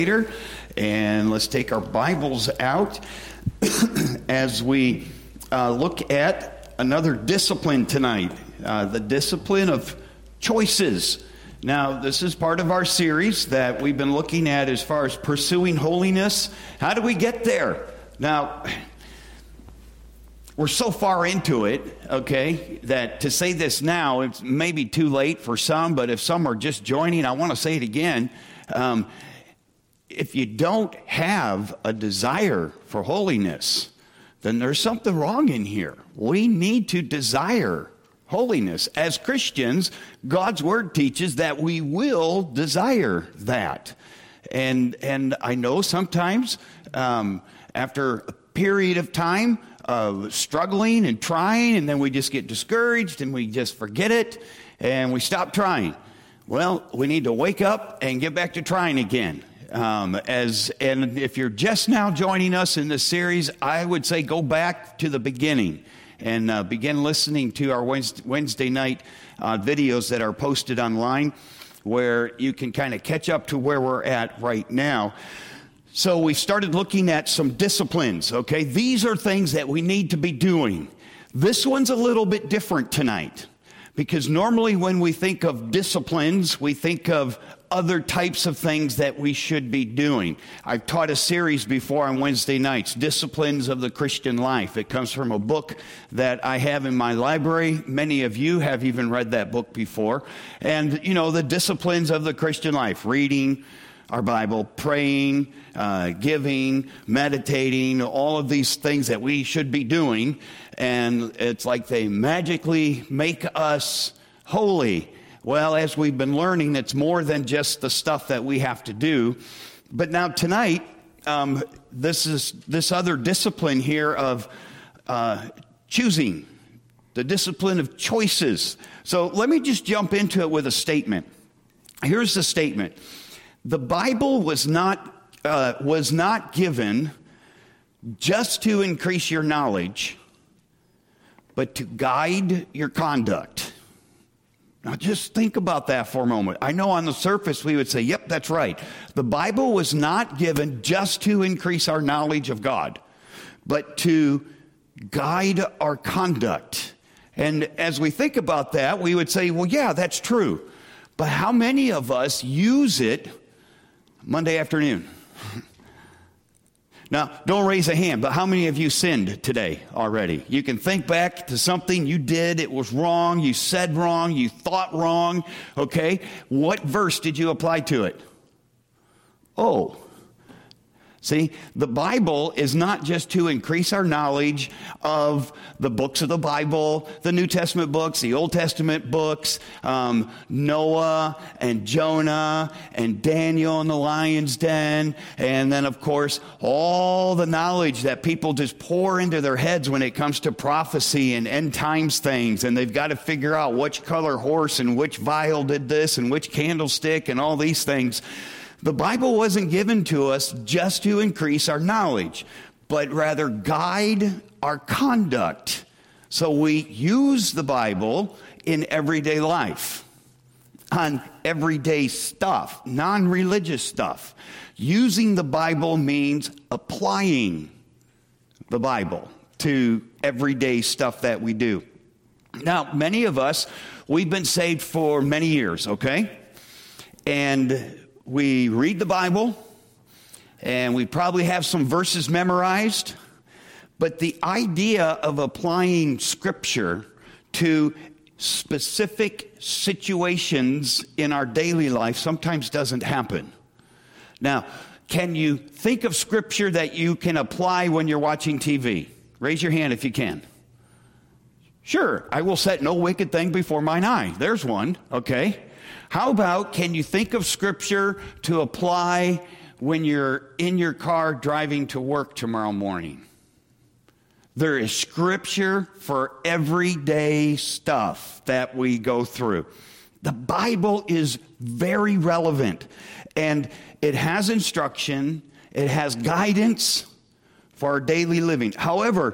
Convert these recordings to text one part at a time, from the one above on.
And let's take our Bibles out as we look at another discipline tonight, the discipline of choices. Now, this is part of our series that we've been looking at as far as pursuing holiness. How do we get there? Now, we're so far into it, okay, that to say this now, it's maybe too late for some, but if some are just joining, I want to say it again. If you don't have a desire for holiness, then there's something wrong in here. We need to desire holiness. As Christians, God's Word teaches that we will desire that. And I know sometimes after a period of time of struggling and trying, and then we just get discouraged and we just forget it and we stop trying. Well, we need to wake up and get back to trying again. And if you're just now joining us in this series, I would say go back to the beginning and begin listening to our Wednesday night videos that are posted online, where you can kind of catch up to where we're at right now. So we started looking at some disciplines, okay? These are things that we need to be doing. This one's a little bit different tonight, because normally when we think of disciplines, we think of other types of things that we should be doing. I've taught a series before on Wednesday nights, Disciplines of the Christian Life. It comes from a book that I have in my library. Many of you have even read that book before. And, you know, the disciplines of the Christian life: reading our Bible, praying, giving, meditating, all of these things that we should be doing. And it's like they magically make us holy. Well, as we've been learning, it's more than just the stuff that we have to do. But now tonight, this other discipline here of choosing, the discipline of choices. So let me just jump into it with a statement. Here's the statement. The Bible was not given just to increase your knowledge, but to guide your conduct. Now, just think about that for a moment. I know on the surface we would say, yep, that's right. The Bible was not given just to increase our knowledge of God, but to guide our conduct. And as we think about that, we would say, well, yeah, that's true. But how many of us use it Monday afternoon? Now, don't raise a hand, but how many of you sinned today already? You can think back to something you did, it was wrong, you said wrong, you thought wrong, okay? What verse did you apply to it? Oh. See, the Bible is not just to increase our knowledge of the books of the Bible, the New Testament books, the Old Testament books, Noah and Jonah and Daniel in the lion's den, and then, of course, all the knowledge that people just pour into their heads when it comes to prophecy and end times things, and they've got to figure out which color horse and which vial did this and which candlestick and all these things. The Bible wasn't given to us just to increase our knowledge, but rather guide our conduct. So we use the Bible in everyday life, on everyday stuff, non-religious stuff. Using the Bible means applying the Bible to everyday stuff that we do. Now, many of us, we've been saved for many years, okay? And we read the Bible, and we probably have some verses memorized, but the idea of applying Scripture to specific situations in our daily life sometimes doesn't happen. Now, can you think of Scripture that you can apply when you're watching TV? Raise your hand if you can. Sure, I will set no wicked thing before mine eye. There's one, okay? How about, can you think of Scripture to apply when you're in your car driving to work tomorrow morning? There is Scripture for everyday stuff that we go through. The Bible is very relevant, and it has instruction, it has guidance for our daily living. However,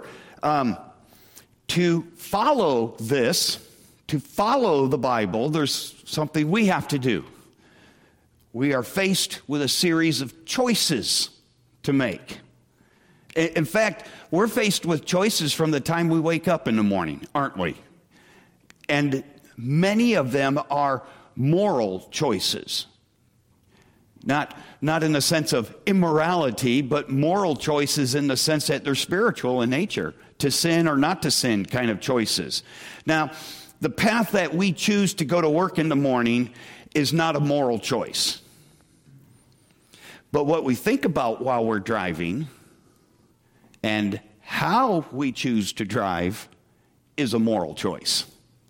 to follow this, to follow the Bible, there's something we have to do. we are faced with a series of choices to make. In fact, we're faced with choices from the time we wake up in the morning, aren't we? And many of them are moral choices. Not in the sense of immorality, but moral choices in the sense that they're spiritual in nature, to sin or not to sin kind of choices. Now, the path that we choose to go to work in the morning is not a moral choice. But what we think about while we're driving and how we choose to drive is a moral choice.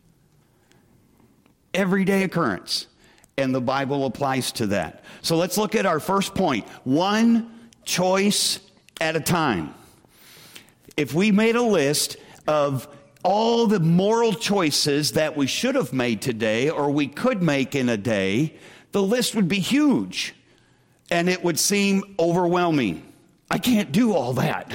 Everyday occurrence. And the Bible applies to that. So let's look at our first point. One choice at a time. If we made a list of all the moral choices that we should have made today or we could make in a day, the list would be huge. And it would seem overwhelming. I can't do all that.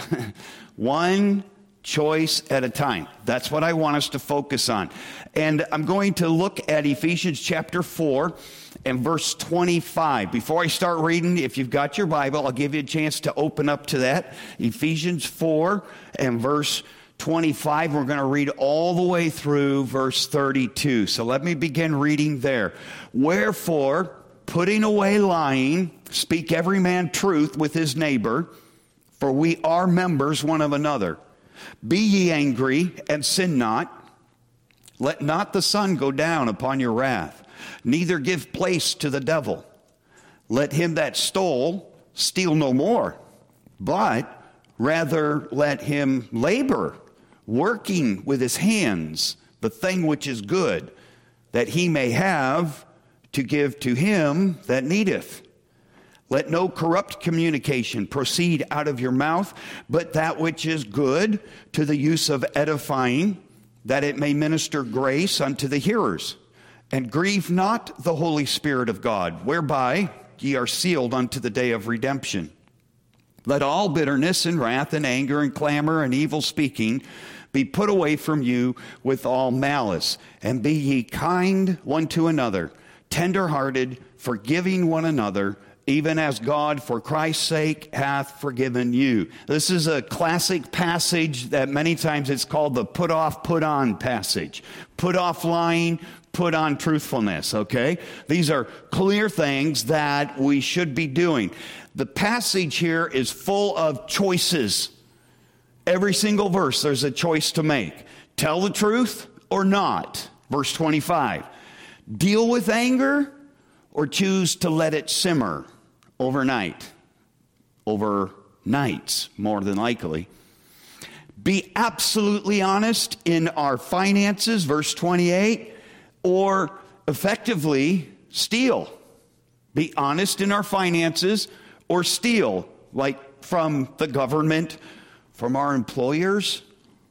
One choice at a time. That's what I want us to focus on. And I'm going to look at Ephesians chapter 4 and verse 25. Before I start reading, if you've got your Bible, I'll give you a chance to open up to that. Ephesians 4 and verse 25. We're going to read all the way through verse 32. So let me begin reading there. Wherefore, putting away lying, speak every man truth with his neighbor, for we are members one of another. Be ye angry, and sin not. Let not the sun go down upon your wrath, neither give place to the devil. Let him that stole steal no more, but rather let him labor, working with his hands the thing which is good, that he may have to give to him that needeth. Let no corrupt communication proceed out of your mouth, but that which is good to the use of edifying, that it may minister grace unto the hearers. And grieve not the Holy Spirit of God, whereby ye are sealed unto the day of redemption. Let all bitterness and wrath and anger and clamor and evil speaking be put away from you with all malice. And be ye kind one to another, tender-hearted, forgiving one another, even as God, for Christ's sake, hath forgiven you. This is a classic passage that many times it's called the put off, put on passage. Put off lying, put on truthfulness, okay? These are clear things that we should be doing. The passage here is full of choices. Every single verse, there's a choice to make. Tell the truth or not. Verse 25. Deal with anger or choose to let it simmer overnight, over nights, more than likely. Be absolutely honest in our finances, verse 28, or effectively steal. Be honest in our finances or steal, like from the government, from our employers,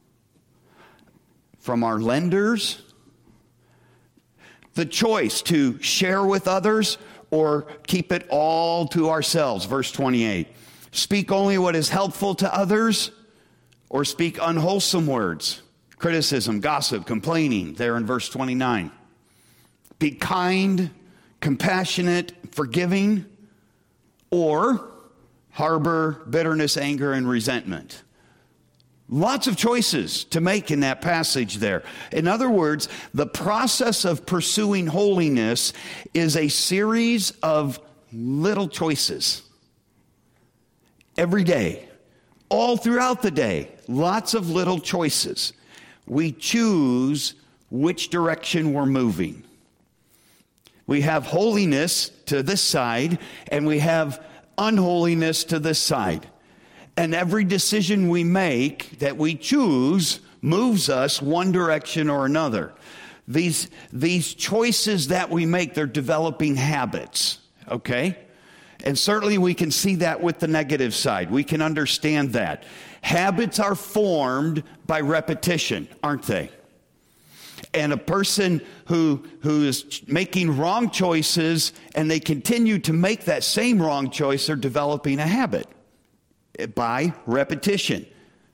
from our lenders. The choice to share with others or keep it all to ourselves. Verse 28. Speak only what is helpful to others or speak unwholesome words. Criticism, gossip, complaining, there in verse 29. Be kind, compassionate, forgiving, or harbor bitterness, anger, and resentment. Lots of choices to make in that passage there. In other words, the process of pursuing holiness is a series of little choices. Every day, all throughout the day, lots of little choices. We choose which direction we're moving. We have holiness to this side, and we have unholiness to this side. And every decision we make that we choose moves us one direction or another. These choices that we make, they're developing habits, okay? And certainly we can see that with the negative side. We can understand that. Habits are formed by repetition, aren't they? And a person who is making wrong choices and they continue to make that same wrong choice, they're developing a habit by repetition.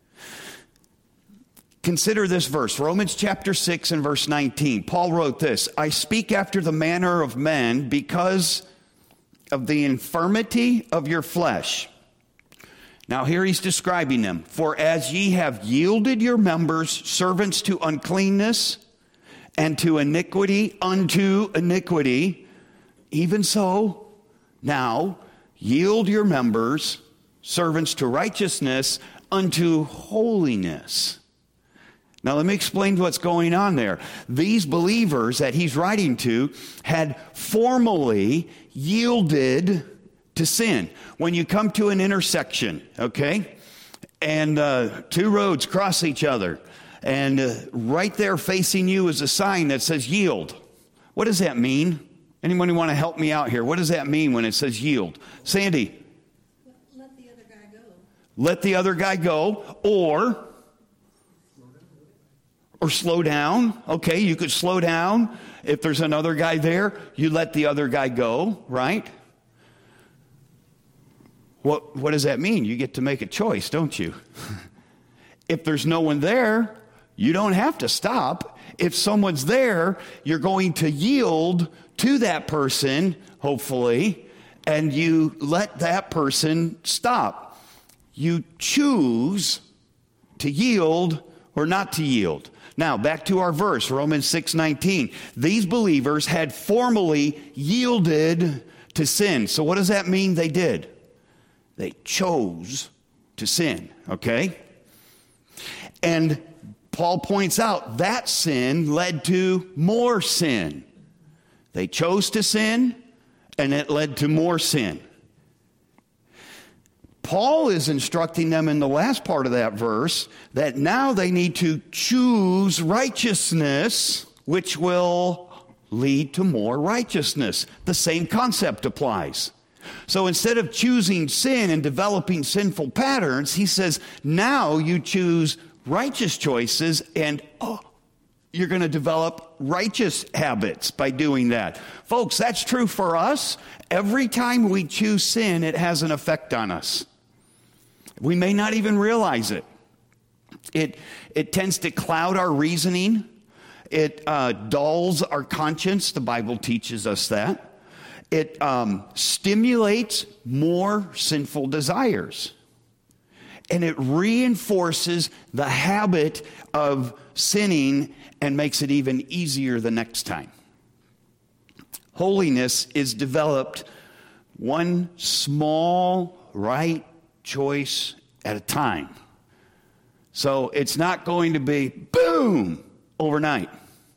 Consider this verse, Romans chapter 6 and verse 19. Paul wrote this, I speak after the manner of men because of the infirmity of your flesh. Now here he's describing them. For as ye have yielded your members servants to uncleanness and to iniquity unto iniquity, even so now yield your members servants to righteousness unto holiness. Now let me explain what's going on there. These believers that he's writing to had formally yielded to sin. When you come to an intersection, okay, and two roads cross each other, and right there facing you is a sign that says yield. What does that mean? Anyone want to help me out here? What does that mean when it says yield? Sandy? Let the other guy go. Let the other guy go, or slow down. Okay, you could slow down. If there's another guy there, you let the other guy go, right? What does that mean? You get to make a choice, don't you? If there's no one there, you don't have to stop. If someone's there, you're going to yield to that person, hopefully, and you let that person stop. You choose to yield or not to yield. Now, back to our verse, Romans 6:19. These believers had formally yielded to sin. So what does that mean they did? They chose to sin, okay? And Paul points out that sin led to more sin. They chose to sin, and it led to more sin. Paul is instructing them in the last part of that verse that now they need to choose righteousness, which will lead to more righteousness. The same concept applies. So instead of choosing sin and developing sinful patterns, he says, now you choose righteous choices, and you're going to develop righteous habits by doing that. Folks, that's true for us. Every time we choose sin, it has an effect on us. We may not even realize it. It tends to cloud our reasoning. It dulls our conscience. The Bible teaches us that. It stimulates more sinful desires. And it reinforces the habit of sinning and makes it even easier the next time. Holiness is developed one small right choice at a time. So it's not going to be boom overnight.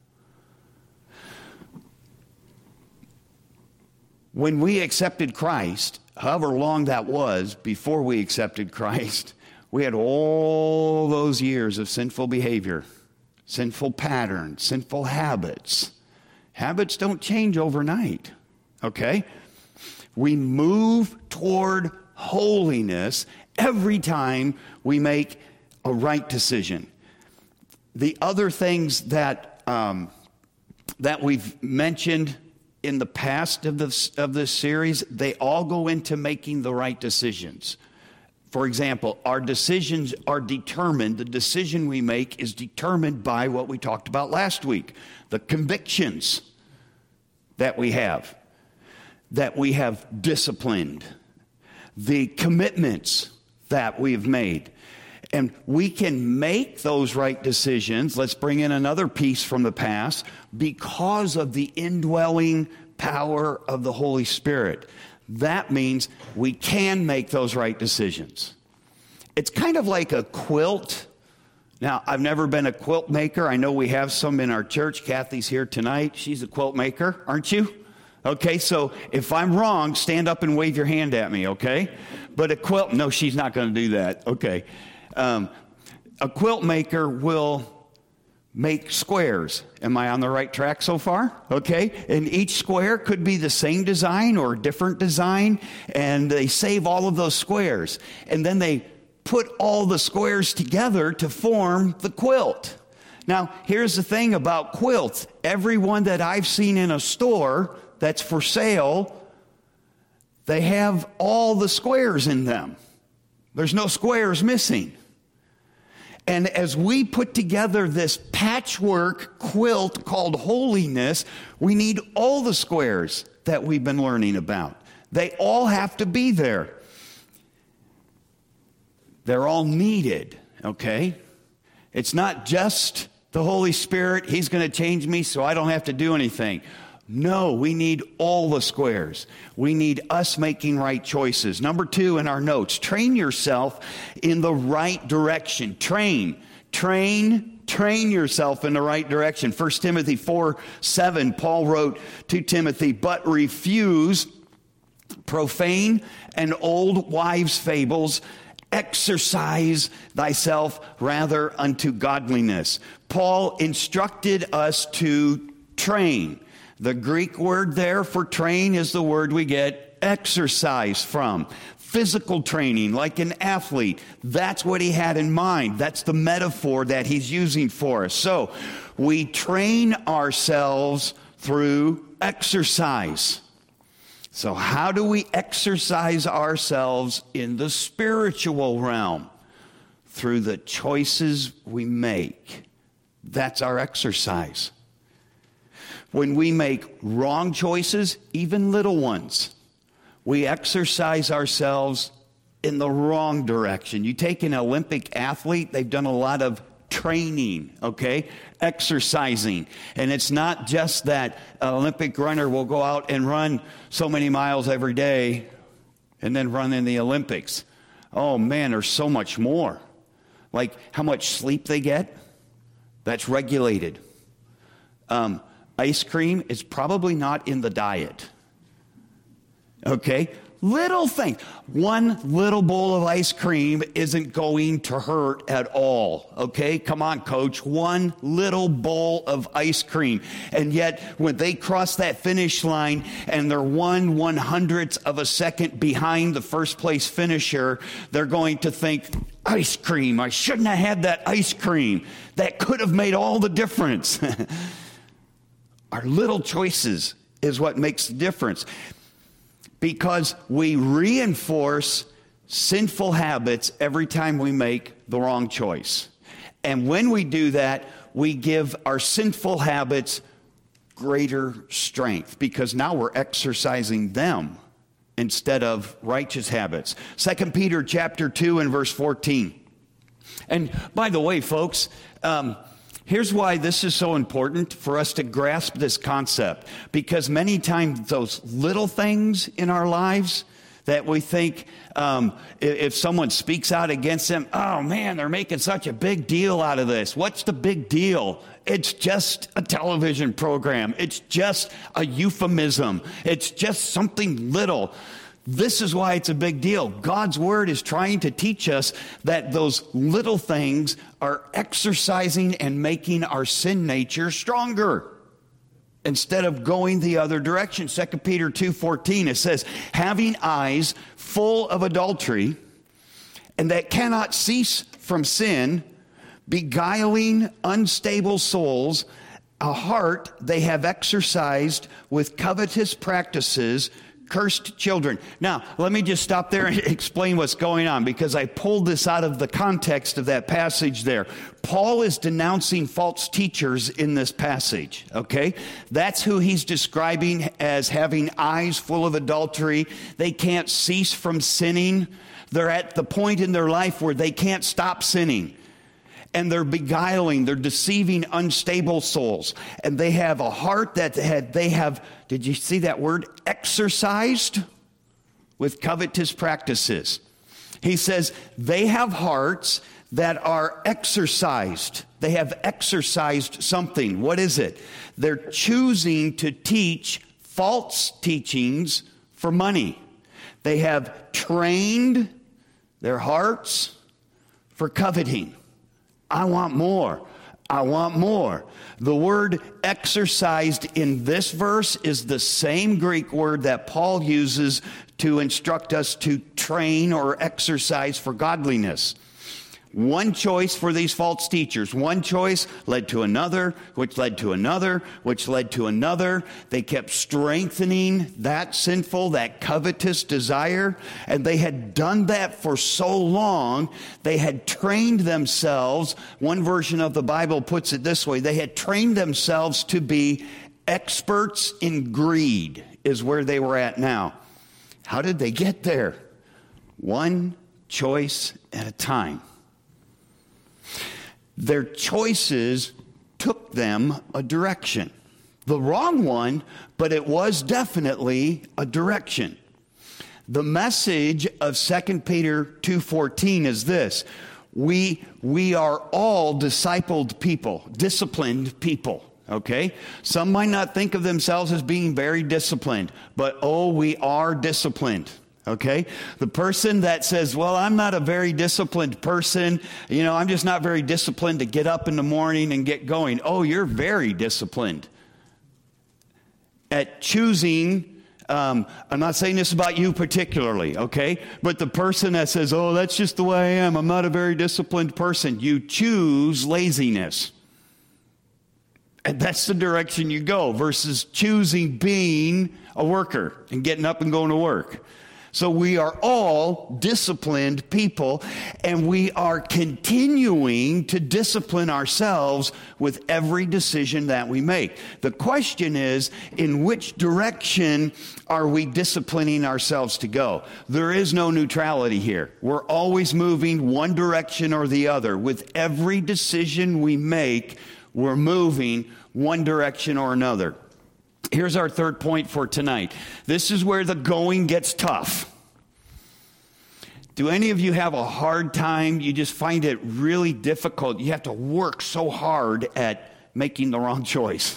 When we accepted Christ, however long that was before we accepted Christ, we had all those years of sinful behavior, sinful patterns, sinful habits. Habits don't change overnight, okay? We move toward holiness every time we make a right decision. The other things that we've mentioned in the past of this series, they all go into making the right decisions. For example, our decisions are determined, the decision we make is determined by what we talked about last week, the convictions that we have disciplined, the commitments that we've made. And we can make those right decisions. Let's bring in another piece from the past because of the indwelling power of the Holy Spirit. That means we can make those right decisions. It's kind of like a quilt. Now, I've never been a quilt maker. I know we have some in our church. Kathy's here tonight. She's a quilt maker, aren't you? Okay, so if I'm wrong, stand up and wave your hand at me, okay? But a quilt, no, she's not going to do that. Okay. A quilt maker will make squares. Am I on the right track so far? Okay. And each square could be the same design or a different design. And they save all of those squares. And then they put all the squares together to form the quilt. Now, here's the thing about quilts. Every one that I've seen in a store that's for sale, they have all the squares in them. There's no squares missing. And as we put together this patchwork quilt called holiness, we need all the squares that we've been learning about. They all have to be there. They're all needed, okay? It's not just the Holy Spirit. He's going to change me so I don't have to do anything. No, we need all the squares. We need us making right choices. Number 2 in our notes, train yourself in the right direction. Train yourself in the right direction. 1 Timothy 4:7, Paul wrote to Timothy, but refuse profane and old wives' fables. Exercise thyself rather unto godliness. Paul instructed us to train. The Greek word there for train is the word we get exercise from. Physical training, like an athlete. That's what he had in mind. That's the metaphor that he's using for us. So we train ourselves through exercise. So how do we exercise ourselves in the spiritual realm? Through the choices we make. That's our exercise. When we make wrong choices, even little ones, we exercise ourselves in the wrong direction. You take an Olympic athlete, they've done a lot of training, okay? Exercising. And it's not just that an Olympic runner will go out and run so many miles every day and then run in the Olympics. Oh man, there's so much more. Like how much sleep they get, that's regulated. Ice cream is probably not in the diet. Okay? Little things. One little bowl of ice cream isn't going to hurt at all. Okay? Come on, coach. One little bowl of ice cream. And yet, when they cross that finish line and they're 1/100th of a second behind the first place finisher, they're going to think, ice cream. I shouldn't have had that ice cream. That could have made all the difference. Our little choices is what makes the difference. Because we reinforce sinful habits every time we make the wrong choice. And when we do that, we give our sinful habits greater strength because now we're exercising them instead of righteous habits. 2 Peter chapter 2 and verse 14. And by the way, folks, here's why this is so important for us to grasp this concept. Because many times those little things in our lives that we think if someone speaks out against them, oh man, they're making such a big deal out of this. What's the big deal? It's just a television program. It's just a euphemism. It's just something little. This is why it's a big deal. God's word is trying to teach us that those little things are exercising and making our sin nature stronger instead of going the other direction. 2 Peter 2:14, it says, having eyes full of adultery and that cannot cease from sin, beguiling unstable souls, a heart they have exercised with covetous practices, cursed children. Now, let me just stop there and explain what's going on because I pulled this out of the context of that passage there. Paul is denouncing false teachers in this passage, okay? That's who he's describing as having eyes full of adultery. They can't cease from sinning. They're at the point in their life where they can't stop sinning. And they're beguiling, they're deceiving unstable souls. And they have a heart that they have, did you see that word? Exercised with covetous practices. He says they have hearts that are exercised. They have exercised something. What is it? They're choosing to teach false teachings for money. They have trained their hearts for coveting. I want more. I want more. The word exercised in this verse is the same Greek word that Paul uses to instruct us to train or exercise for godliness. One choice for these false teachers. One choice led to another, which led to another, which led to another. They kept strengthening that sinful, that covetous desire. And they had done that for so long, they had trained themselves. One version of the Bible puts it this way. They had trained themselves to be experts in greed, is where they were at now. How did they get there? One choice at a time. Their choices took them a direction. The wrong one, but it was definitely a direction. The message of 2 Peter 2:14 is this: we are all discipled people, disciplined people. Okay? Some might not think of themselves as being very disciplined, but we are disciplined. Okay? The person that says, well, I'm not a very disciplined person, I'm just not very disciplined to get up in the morning and get going. Oh, you're very disciplined at choosing. I'm not saying this about you particularly, okay? But the person that says, oh, that's just the way I am, I'm not a very disciplined person, you choose laziness. And that's the direction you go versus choosing being a worker and getting up and going to work. So we are all disciplined people, and we are continuing to discipline ourselves with every decision that we make. The question is, in which direction are we disciplining ourselves to go? There is no neutrality here. We're always moving one direction or the other. With every decision we make, we're moving one direction or another. Here's our third point for tonight. This is where the going gets tough. Do any of you have a hard time? You just find it really difficult. You have to work so hard at making the wrong choice.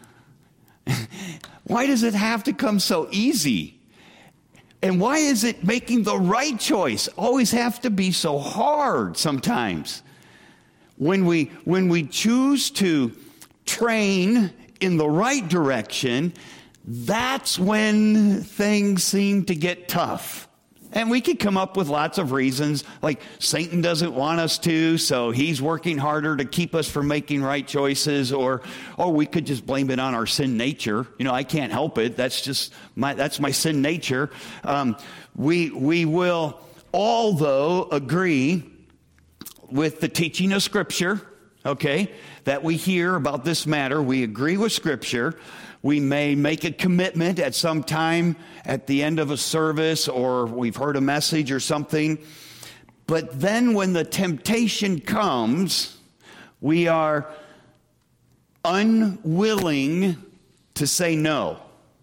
Why does it have to come so easy? And why is it making the right choice always have to be so hard sometimes? When we choose to train in the right direction, that's when things seem to get tough. And we could come up with lots of reasons, like Satan doesn't want us to, so he's working harder to keep us from making right choices, or we could just blame it on our sin nature. I can't help it. That's my sin nature. We will all, though, agree with the teaching of Scripture, okay, that we hear about this matter. We agree with Scripture. We may make a commitment at some time at the end of a service, or we've heard a message or something. But then when the temptation comes, we are unwilling to say no.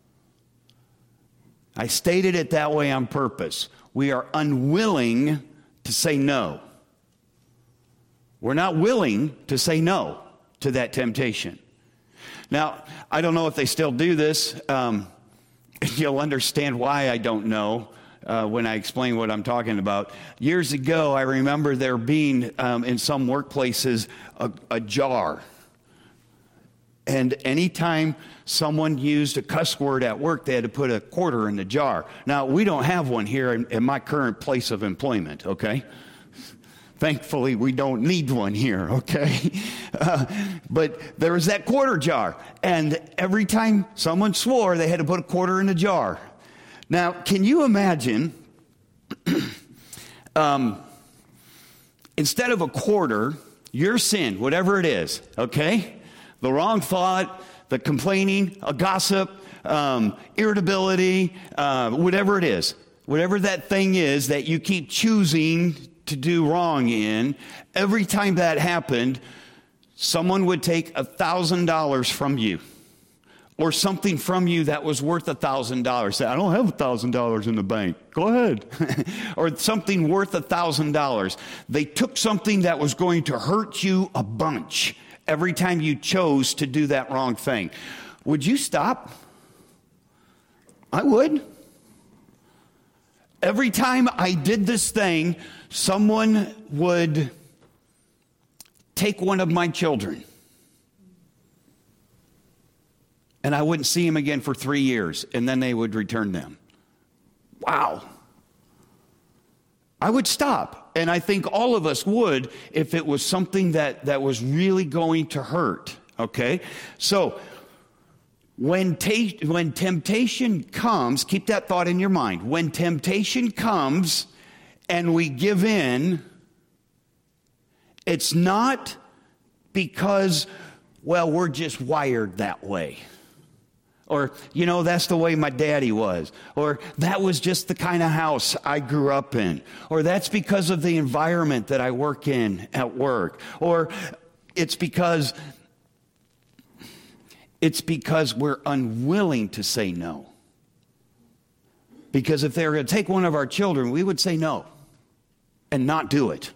I stated it that way on purpose. We are unwilling to say no. We're not willing to say no to that temptation. Now, I don't know if they still do this. You'll understand why I don't know when I explain what I'm talking about. Years ago, I remember there being, in some workplaces, a jar. And anytime someone used a cuss word at work, they had to put a quarter in the jar. Now, we don't have one here in my current place of employment, okay? Thankfully, we don't need one here, okay? But there was that quarter jar. And every time someone swore, they had to put a quarter in the jar. Now, can you imagine, instead of a quarter, your sin, whatever it is, okay? The wrong thought, the complaining, a gossip, irritability, whatever it is. Whatever that thing is that you keep choosing to do wrong in, every time that happened, someone would take $1,000 from you, or something from you that was worth $1,000. Say, I don't have $1,000 in the bank. Go ahead. Or something worth $1,000. They took something that was going to hurt you a bunch every time you chose to do that wrong thing. Would you stop? I would. Every time I did this thing, someone would take one of my children, and I wouldn't see him again for 3 years, and then they would return them. Wow. I would stop, and I think all of us would if it was something that was really going to hurt, okay? So when temptation comes, keep that thought in your mind. When temptation comes and we give in, it's not because, well, we're just wired that way. Or, that's the way my daddy was. Or that was just the kind of house I grew up in. Or that's because of the environment that I work in at work. Or it's because we're unwilling to say no. Because if they were going to take one of our children, we would say no and not do it.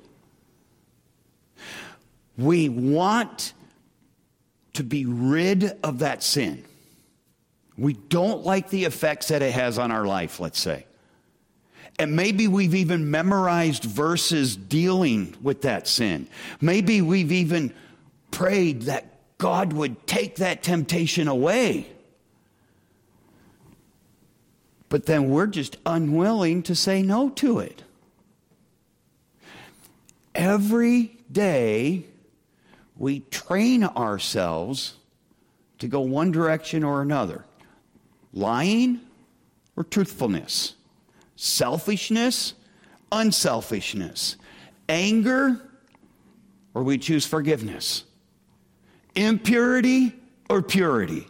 We want to be rid of that sin. We don't like the effects that it has on our life, let's say. And maybe we've even memorized verses dealing with that sin. Maybe we've even prayed that God would take that temptation away. But then we're just unwilling to say no to it. Every day, we train ourselves to go one direction or another. Lying or truthfulness. Selfishness, unselfishness. Anger, or we choose forgiveness. Impurity or purity.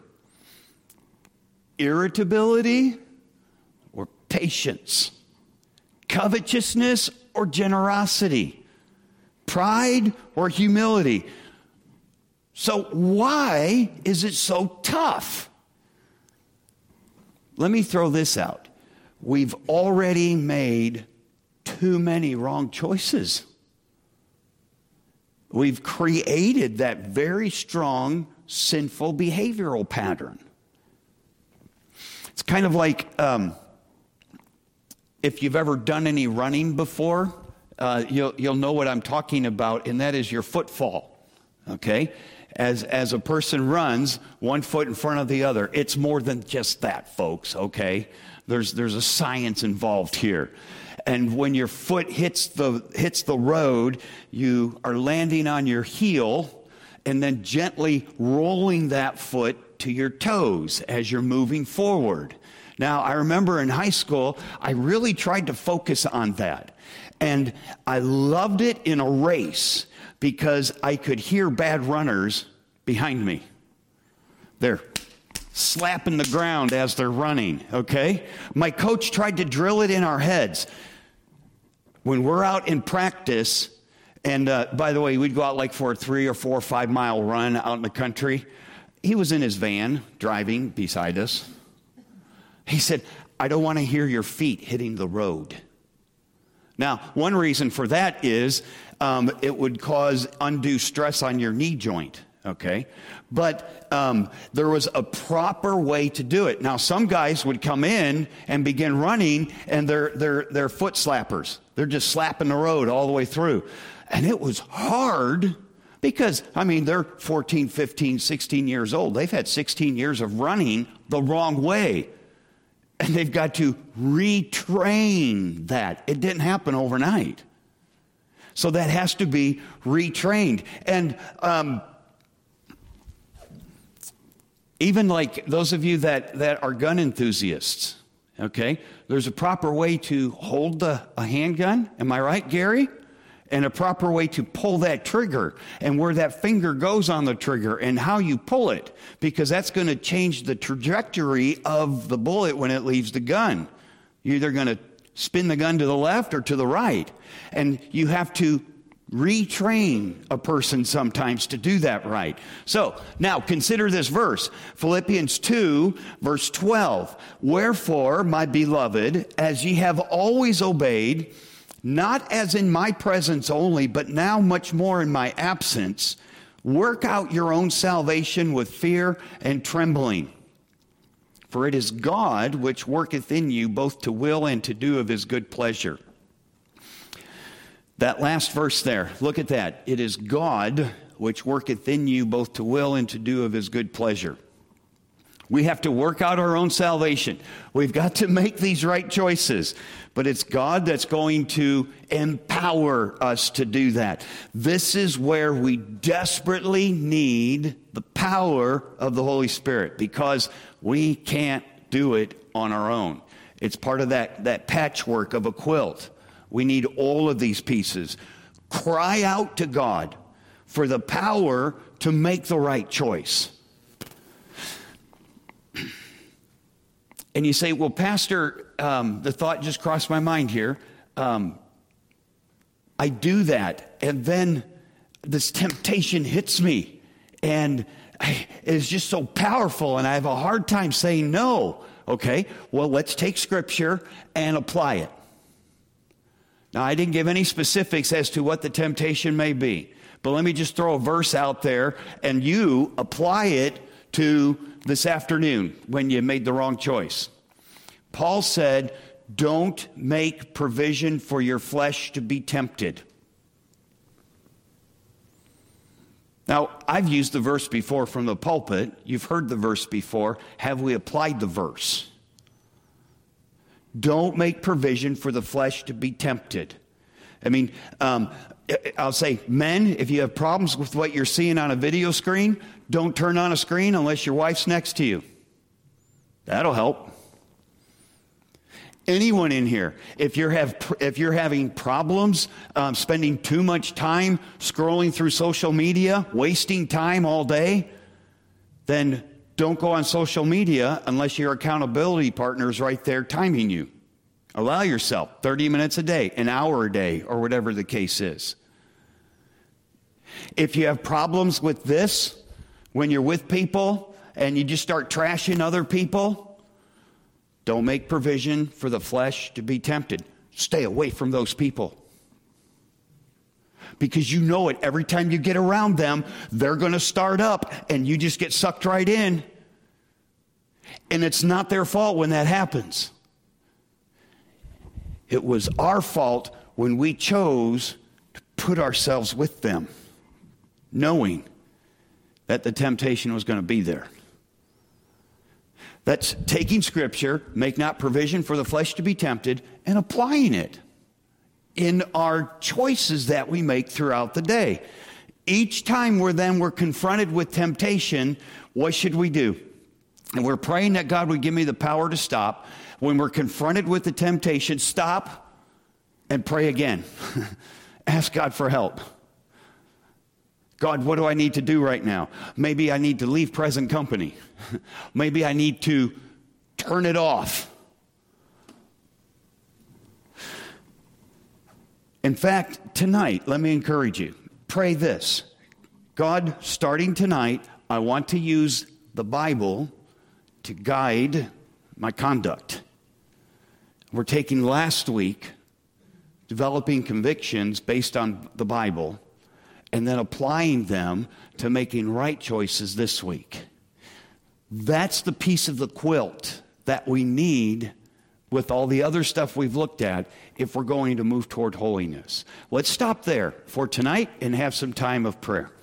Irritability or patience. Covetousness or generosity. Pride or humility. So why is it so tough? Let me throw this out. We've already made too many wrong choices. We've created that very strong sinful behavioral pattern. It's kind of like if you've ever done any running before, you'll know what I'm talking about, and that is your footfall. Okay? As a person runs, one foot in front of the other. It's more than just that, folks, okay? There's a science involved here. And when your foot hits the road, you are landing on your heel and then gently rolling that foot to your toes as you're moving forward. Now, I remember in high school, I really tried to focus on that. And I loved it in a race because I could hear bad runners behind me. They're slapping the ground as they're running, okay? My coach tried to drill it in our heads. When we're out in practice, and by the way, we'd go out like for a 3 or 4 or 5 mile run out in the country. He was in his van driving beside us. He said, I don't want to hear your feet hitting the road. Now, one reason for that is it would cause undue stress on your knee joint, okay? But there was a proper way to do it. Now, some guys would come in and begin running, and they're foot slappers. They're just slapping the road all the way through. And it was hard because, they're 14, 15, 16 years old. They've had 16 years of running the wrong way. And they've got to retrain that. It didn't happen overnight. So that has to be retrained. And even like those of you that are gun enthusiasts, okay, there's a proper way to hold a handgun. Am I right, Gary? And a proper way to pull that trigger and where that finger goes on the trigger and how you pull it, because that's going to change the trajectory of the bullet when it leaves the gun. You're either going to spin the gun to the left or to the right. And you have to retrain a person sometimes to do that right. So now consider this verse, Philippians 2, verse 12. Wherefore, my beloved, as ye have always obeyed, not as in my presence only, but now much more in my absence, work out your own salvation with fear and trembling. For it is God which worketh in you both to will and to do of his good pleasure. That last verse there, look at that. It is God which worketh in you both to will and to do of his good pleasure. We have to work out our own salvation. We've got to make these right choices. But it's God that's going to empower us to do that. This is where we desperately need the power of the Holy Spirit, because we can't do it on our own. It's part of that patchwork of a quilt. We need all of these pieces. Cry out to God for the power to make the right choice. And you say, well, Pastor, the thought just crossed my mind here. I do that, and then this temptation hits me, and it's just so powerful, and I have a hard time saying no. Okay, well, let's take Scripture and apply it. Now, I didn't give any specifics as to what the temptation may be, but let me just throw a verse out there, and you apply it to this afternoon when you made the wrong choice. Paul said, don't make provision for your flesh to be tempted. Now, I've used the verse before from the pulpit. You've heard the verse before. Have we applied the verse? Don't make provision for the flesh to be tempted. I mean, I'll say, men, if you have problems with what you're seeing on a video screen, don't turn on a screen unless your wife's next to you. That'll help. Anyone in here, if you're having problems spending too much time scrolling through social media, wasting time all day, then don't go on social media unless your accountability partner is right there timing you. Allow yourself 30 minutes a day, an hour a day, or whatever the case is. If you have problems with this, when you're with people and you just start trashing other people, don't make provision for the flesh to be tempted. Stay away from those people. Because you know it. Every time you get around them, they're going to start up and you just get sucked right in. And it's not their fault when that happens. It was our fault when we chose to put ourselves with them, knowing that the temptation was going to be there. That's taking Scripture, make not provision for the flesh to be tempted, and applying it in our choices that we make throughout the day. Each time we're confronted with temptation, what should we do? And we're praying that God would give me the power to stop. When we're confronted with the temptation, stop and pray again. Ask God for help. God, what do I need to do right now? Maybe I need to leave present company. Maybe I need to turn it off. In fact, tonight, let me encourage you. Pray this. God, starting tonight, I want to use the Bible to guide my conduct. We're taking last week, developing convictions based on the Bible, and then applying them to making right choices this week. That's the piece of the quilt that we need with all the other stuff we've looked at if we're going to move toward holiness. Let's stop there for tonight and have some time of prayer.